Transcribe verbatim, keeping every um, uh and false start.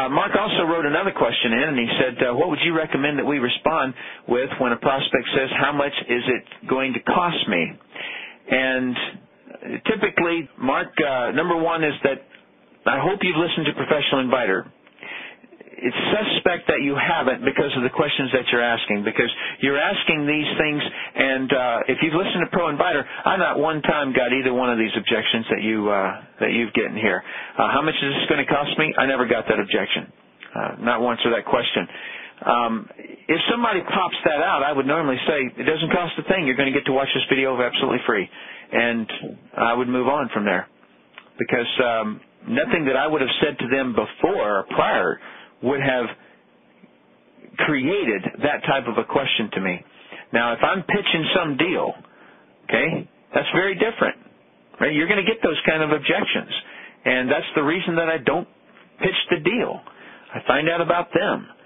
uh, Mark also wrote another question in, and he said, uh, what would you recommend that we respond with when a prospect says, how much is it going to cost me? And typically, Mark, uh, number one is that I hope you've listened to Professional Inviter. It's suspect that you haven't because of the questions that you're asking, because you're asking these things, and uh, if you've listened to Pro Inviter, I not one time got either one of these objections that, you, uh, that you've gotten here. Uh, how much is this going to cost me? I never got that objection, uh, not once or that question. Um, if somebody pops that out, I would normally say, it doesn't cost a thing. You're going to get to watch this video absolutely free, and I would move on from there, because um, nothing that I would have said to them before or prior would have created that type of a question to me. Now, if I'm pitching some deal, okay, that's very different, right? You're going to get those kind of objections, and that's the reason that I don't pitch the deal. I find out about them.